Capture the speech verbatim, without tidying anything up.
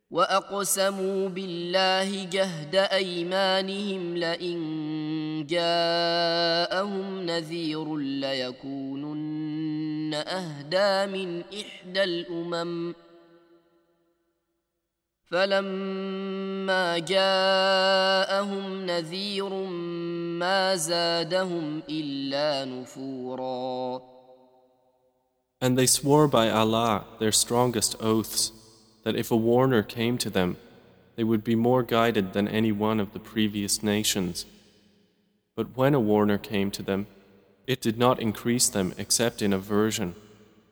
وأقسموا بالله جهد أيمانهم لئن جاءهم نذير ليكونن أهدى من إحدى الأمم فلما جاءهم نذير ما زادهم إلا نفورا. And they swore by Allah their strongest oaths, that if a warner came to them, they would be more guided than any one of the previous nations. But when a warner came to them, it did not increase them except in aversion.